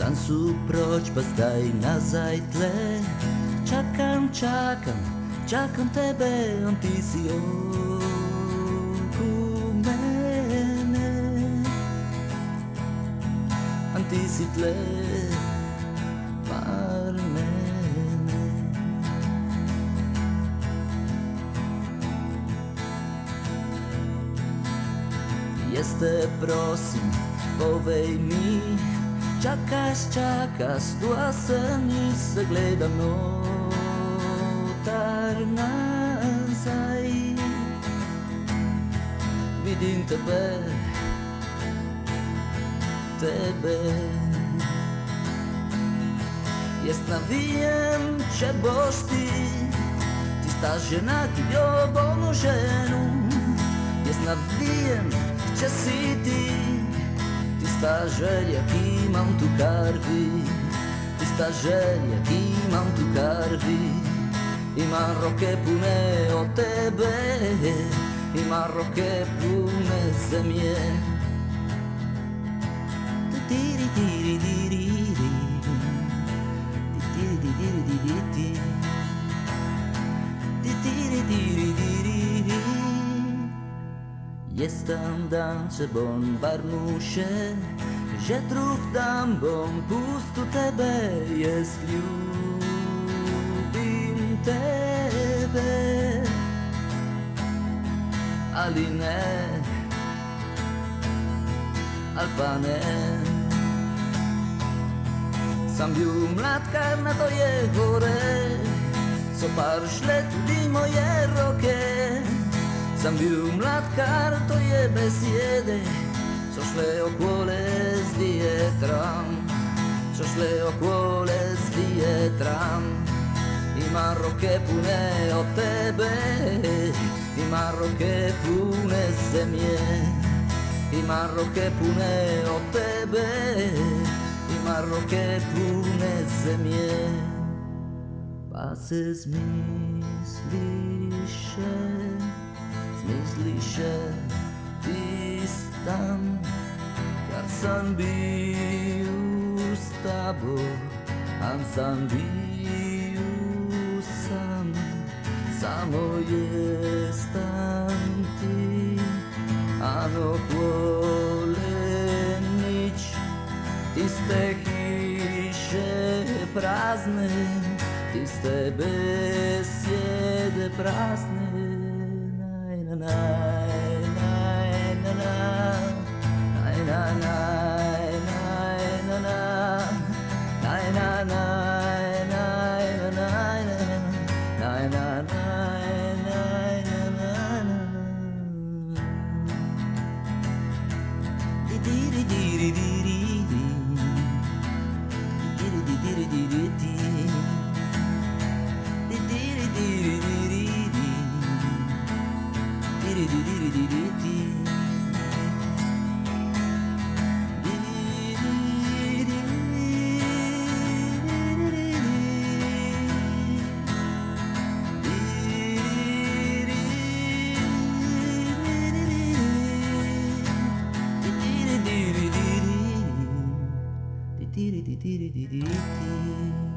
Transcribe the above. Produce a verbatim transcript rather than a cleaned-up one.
San su proć pa staj na zajtle. Čakam, čakam, čakam tebe, on ti si oko mene, on ti si tle par mene. Jeste, prosim, povej mi, čakaš, čakaš, tu a se nisam gledam notar nazaj. Vidim tebe, tebe. Jest navijem, če boš ti, ti sta žena, ki ljubovnu ženu. Jest navijem, če si ti, ti sta želja, ki imam tu krvi. Ti sta želja, ki imam tu krvi. Imam roke pune od tebe, imam roke pune zemlje. Tiri tiri tiri tiri tiri tiri tiri tiri. Jestem dan, če bom barmuše, že druh dan bom pustu tebe, jest ljubim tebe, ali ne, ali pa ne. Sam bil mladkar na tvoje gore, so par šle tudi moje roke. Sam bil mladkar, to je besede, so šle okole z vjetram, so šle okole z vjetram. Ima roke pune od tebe, ima roke pune zemlje. Ima roke pune od tebe, ima roke pune zemlje. Pa se zmisliš še, zmisliš tistam, kad sam bil s tabo, an sam bil sam, samo jesam ti, an okolo nič, tiste hiše prazne, tiste besede prazne. Na na na na na na na na na na Dee dee dee dee dee dee dee.